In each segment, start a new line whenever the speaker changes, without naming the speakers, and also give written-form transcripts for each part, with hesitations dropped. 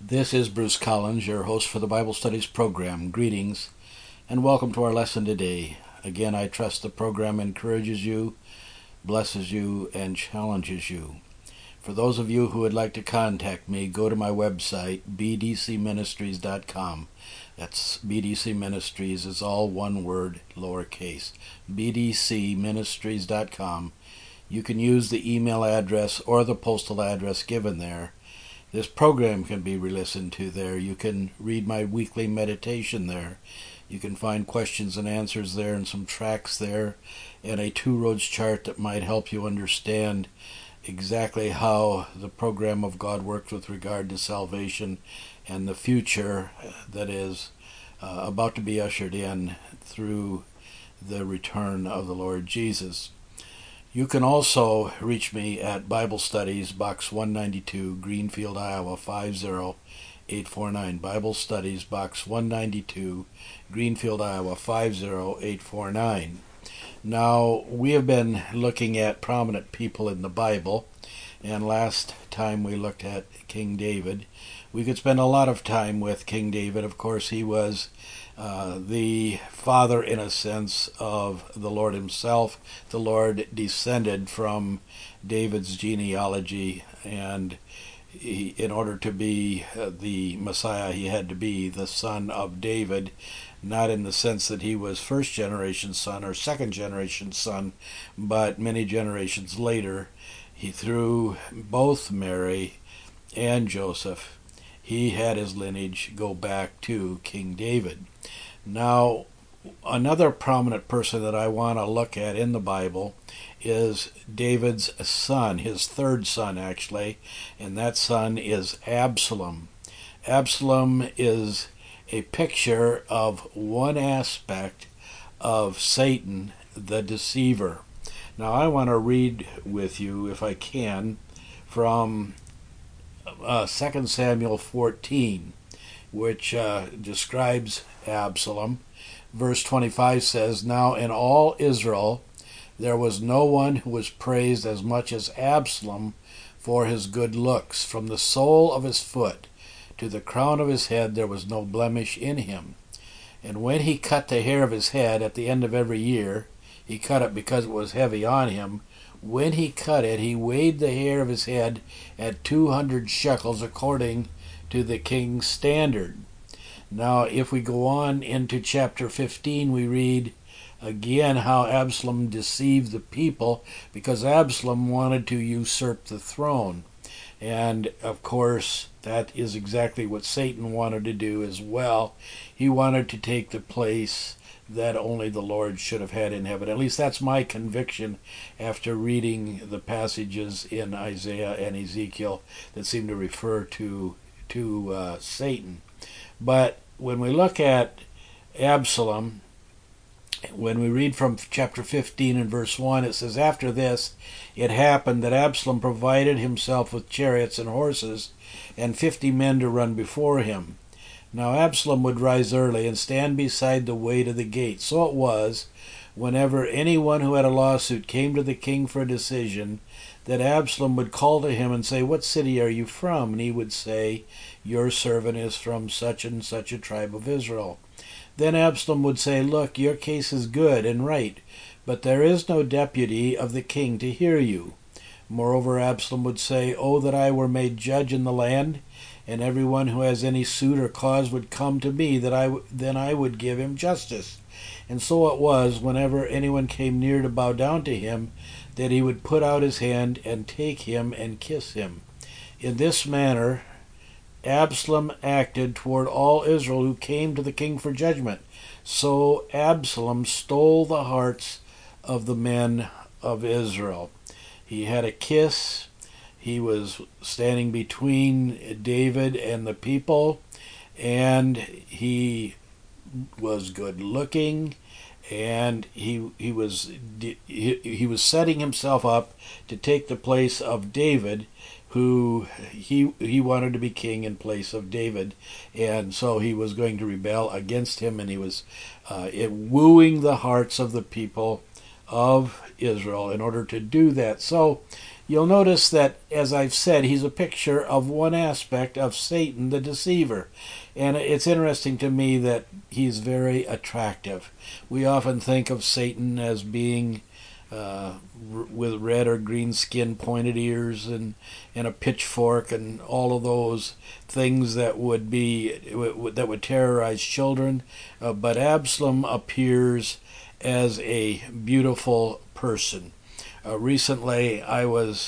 This is Bruce Collins, your host for the Bible Studies program. Greetings and welcome to our lesson today. Again, I trust the program encourages you, blesses you, and challenges you. For those of you who would like to contact me, go to my website, bdcministries.com. That's BDC Ministries is all one word, lowercase. bdcministries.com. You can use the email address or the postal address given there. This program can be re-listened to there. You can read my weekly meditation there. You can find questions and answers there and some tracks there and a two roads chart that might help you understand exactly how the program of God works with regard to salvation and the future that is about to be ushered in through the return of the Lord Jesus. You can also reach me at Bible Studies, Box 192, Greenfield, Iowa 50849. Bible Studies, Box 192, Greenfield, Iowa 50849. Now, we have been looking at prominent people in the Bible, and last time we looked at King David. We could spend a lot of time with King David. Of course, he was the father, in a sense, of the Lord himself. The Lord descended from David's genealogy, and in order to be the Messiah, he had to be the son of David, not in the sense that he was first generation son or second generation son, but many generations later, through both Mary and Joseph, he had his lineage go back to King David. Now, another prominent person that I want to look at in the Bible is David's son, his third son actually, and that son is Absalom. Absalom is a picture of one aspect of Satan, the deceiver. Now, I want to read with you, if I can, from 2 Samuel 14, which describes Absalom. Verse 25 says, "Now in all Israel there was no one who was praised as much as Absalom for his good looks. From the sole of his foot to the crown of his head there was no blemish in him. And when he cut the hair of his head at the end of every year, he cut it because it was heavy on him. When he cut it, he weighed the hair of his head at 200 shekels according to the king's standard." Now, if we go on into chapter 15, we read again how Absalom deceived the people because Absalom wanted to usurp the throne. And, of course, that is exactly what Satan wanted to do as well. He wanted to take the place that only the Lord should have had in heaven. At least that's my conviction after reading the passages in Isaiah and Ezekiel that seem to refer to Satan. But when we look at Absalom, when we read from chapter 15 and verse 1, it says, "After this it happened that Absalom provided himself with chariots and horses and 50 men to run before him. Now Absalom would rise early and stand beside the way to the gate. So it was, whenever anyone who had a lawsuit came to the king for a decision, that Absalom would call to him and say, 'What city are you from?' And he would say, 'Your servant is from such and such a tribe of Israel.' Then Absalom would say, 'Look, your case is good and right, but there is no deputy of the king to hear you.' Moreover, Absalom would say, 'Oh, that I were made judge in the land, and everyone who has any suit or cause would come to me, then I would give him justice.' And so it was, whenever anyone came near to bow down to him, that he would put out his hand and take him and kiss him. In this manner Absalom acted toward all Israel who came to the king for judgment. So Absalom stole the hearts of the men of Israel." He had a kiss. He was standing between David and the people, and he was good looking, and he was setting himself up to take the place of David, who he wanted to be king in place of David, and so he was going to rebel against him, and he was wooing the hearts of the people of Israel in order to do that. So you'll notice that, as I've said, he's a picture of one aspect of Satan, the deceiver. And it's interesting to me that he's very attractive. We often think of Satan as being with red or green skin, pointed ears, and a pitchfork, and all of those things that would terrorize children. But Absalom appears as a beautiful person. Recently, I was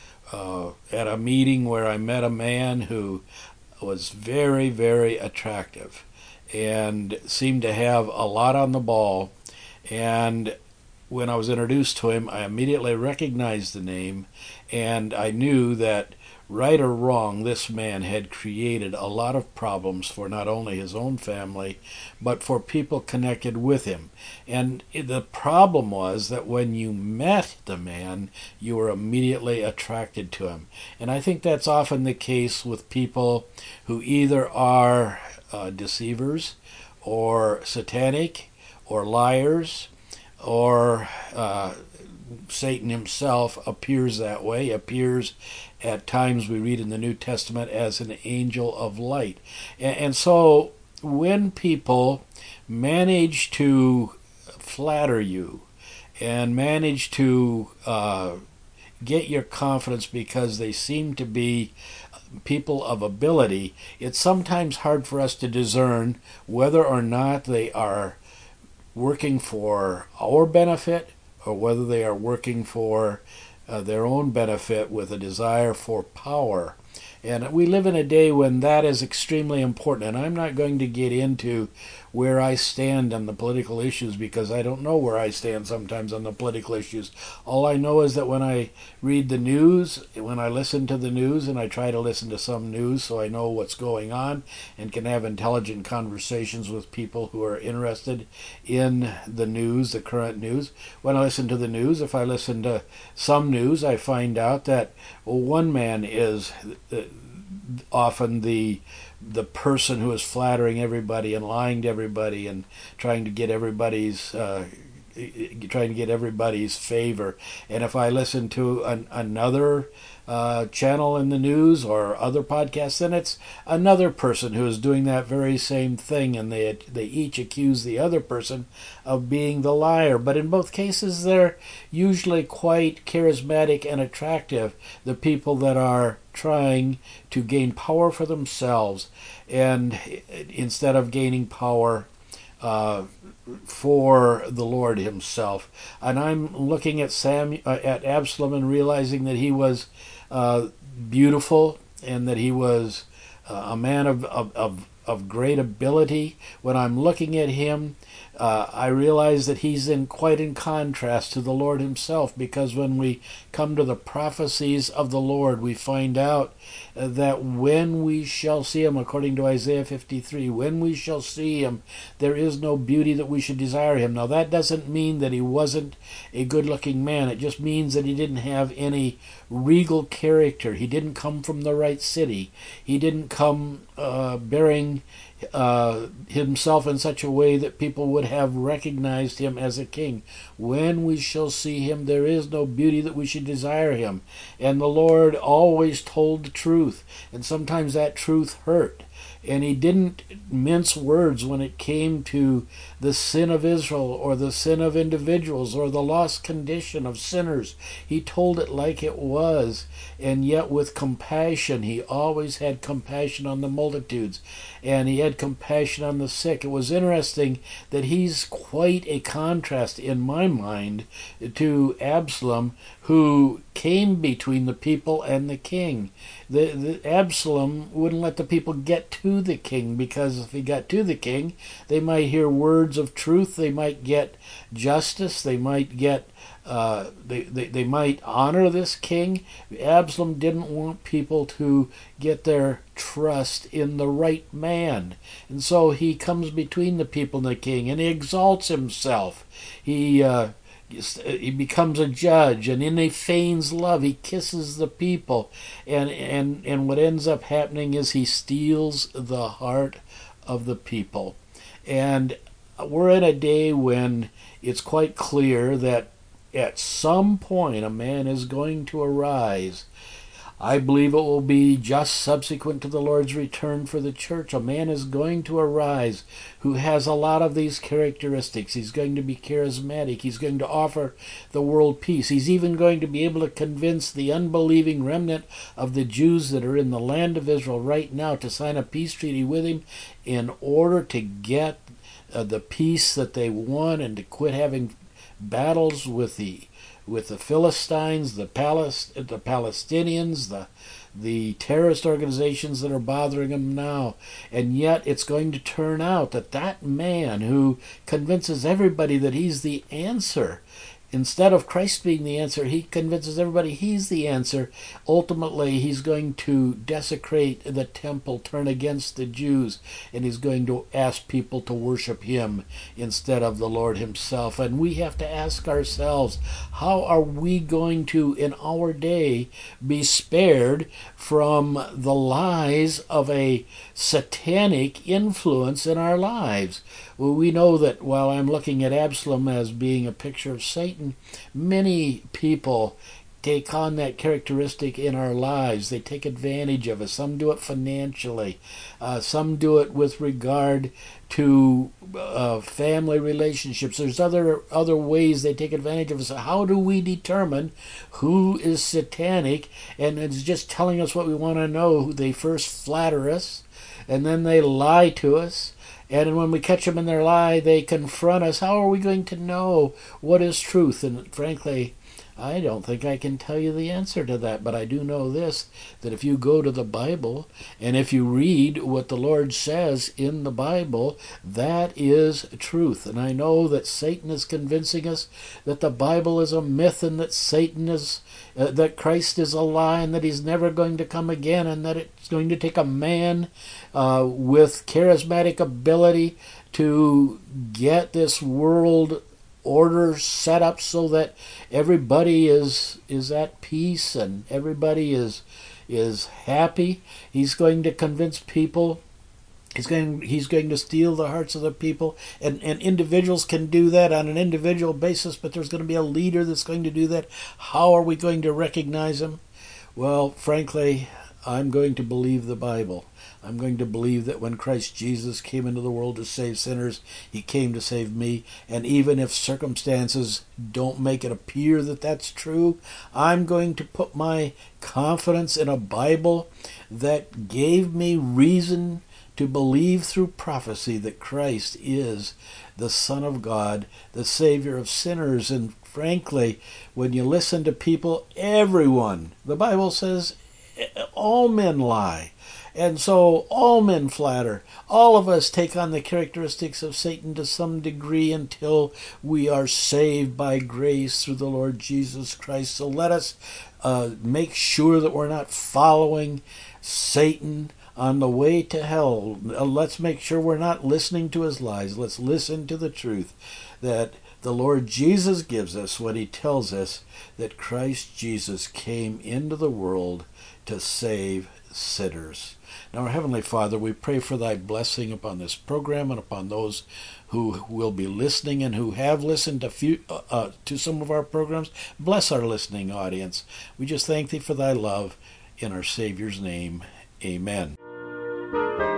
at a meeting where I met a man who was very, very attractive and seemed to have a lot on the ball. And when I was introduced to him, I immediately recognized the name, and I knew that, right or wrong, this man had created a lot of problems for not only his own family, but for people connected with him. And the problem was that when you met the man, you were immediately attracted to him. And I think that's often the case with people who either are deceivers, or satanic, or liars, or Satan himself appears that way, appears at times, we read in the New Testament, as an angel of light. And so when people manage to flatter you and manage to get your confidence because they seem to be people of ability, it's sometimes hard for us to discern whether or not they are working for our benefit or whether they are working for their own benefit with a desire for power. And we live in a day when that is extremely important. And I'm not going to get into where I stand on the political issues, because I don't know where I stand sometimes on the political issues. All I know is that when I read the news, when I listen to the news, and I try to listen to some news so I know what's going on and can have intelligent conversations with people who are interested in the news, the current news. When I listen to the news, if I listen to some news, I find out that one man is often the person who is flattering everybody and lying to everybody and trying to get everybody's favor. And if I listen to another channel in the news or other podcasts, then it's another person who is doing that very same thing, and they each accuse the other person of being the liar. But in both cases, they're usually quite charismatic and attractive, the people that are trying to gain power for themselves, and instead of gaining power for the Lord himself. And I'm looking at Absalom and realizing that he was beautiful, and that he was a man of great ability. When I'm looking at him, I realize that he's quite in contrast to the Lord himself, because when we come to the prophecies of the Lord, we find out that when we shall see him, according to Isaiah 53, when we shall see him, there is no beauty that we should desire him. Now, that doesn't mean that he wasn't a good-looking man. It just means that he didn't have any regal character. He didn't come from the right city. He didn't come bearing himself in such a way that people would have recognized him as a king. When we shall see him, there is no beauty that we should desire him. And the Lord always told the truth, and sometimes that truth hurt. And he didn't mince words when it came to the sin of Israel or the sin of individuals or the lost condition of sinners. He told it like it was, and yet with compassion. He always had compassion on the multitudes, and he had compassion on the sick. It was interesting that he's quite a contrast in my mind to Absalom, who came between the people and the king. The Absalom wouldn't let the people get to the king, because if he got to the king, they might hear words of truth, they might get justice, they might get they might honor this king. Absalom didn't want people to get their trust in the right man, and so he comes between the people and the king, and he exalts himself. He becomes a judge, and in a feigns love, he kisses the people, and what ends up happening is he steals the heart of the people. And we're in a day when it's quite clear that at some point a man is going to arise. I believe it will be just subsequent to the Lord's return for the church. A man is going to arise who has a lot of these characteristics. He's going to be charismatic. He's going to offer the world peace. He's even going to be able to convince the unbelieving remnant of the Jews that are in the land of Israel right now to sign a peace treaty with him in order to get the peace that they want and to quit having battles with the Philistines, the Palestinians, the terrorist organizations that are bothering them now. And yet it's going to turn out that that man who convinces everybody that he's the answer, instead of Christ being the answer, he convinces everybody he's the answer. Ultimately, he's going to desecrate the temple, turn against the Jews, and he's going to ask people to worship him instead of the Lord himself. And we have to ask ourselves, how are we going to, in our day, be spared from the lies of a satanic influence in our lives? Well, we know that while I'm looking at Absalom as being a picture of Satan, many people take on that characteristic in our lives. They take advantage of us. Some do it financially. Some do it with regard to family relationships. There's other ways they take advantage of us. How do we determine who is satanic? And it's just telling us what we want to know. They first flatter us, and then they lie to us. And when we catch them in their lie, they confront us. How are we going to know what is truth? And frankly, I don't think I can tell you the answer to that, but I do know this, that if you go to the Bible and if you read what the Lord says in the Bible, that is truth. And I know that Satan is convincing us that the Bible is a myth and that Satan is, that Christ is a lie and that he's never going to come again and that it's going to take a man with charismatic ability to get this world order set up so that everybody is at peace and everybody is happy. He's going to convince people. He's going to steal the hearts of the people, and individuals can do that on an individual basis, but there's going to be a leader that's going to do that. How are we going to recognize him? Well, frankly, I'm going to believe the Bible. I'm going to believe that when Christ Jesus came into the world to save sinners, he came to save me. And even if circumstances don't make it appear that that's true, I'm going to put my confidence in a Bible that gave me reason to believe through prophecy that Christ is the Son of God, the Savior of sinners. And frankly, when you listen to people, everyone, the Bible says, all men lie. And so all men flatter. All of us take on the characteristics of Satan to some degree until we are saved by grace through the Lord Jesus Christ. So let us make sure that we're not following Satan on the way to hell. Let's make sure we're not listening to his lies. Let's listen to the truth that the Lord Jesus gives us when he tells us that Christ Jesus came into the world to save sinners. Now, our Heavenly Father, we pray for thy blessing upon this program and upon those who will be listening and who have listened to some of our programs. Bless our listening audience. We just thank thee for thy love. In our Savior's name, amen.